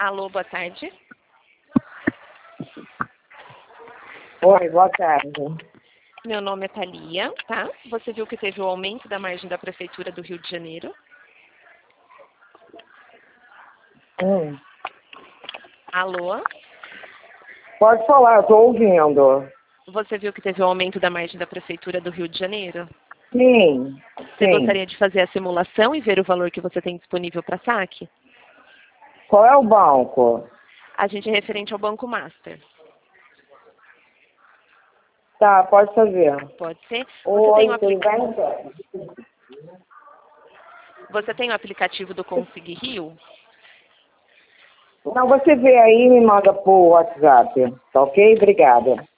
Alô, boa tarde. Oi, boa tarde. Meu nome é Thalia, tá? Você viu que teve o aumento da margem da Prefeitura do Rio de Janeiro? Alô? Pode falar, eu estou ouvindo. Você viu que teve o aumento da margem da Prefeitura do Rio de Janeiro? Sim, Você sim. gostaria de fazer a simulação e ver o valor que você tem disponível para saque? Qual é o banco? A gente é referente ao Banco Master. Tá, pode fazer. Pode ser? Oi, tudo bem? Você tem o aplicativo do Consig Rio? Não, você vê aí e me manda por WhatsApp, tá ok? Obrigada.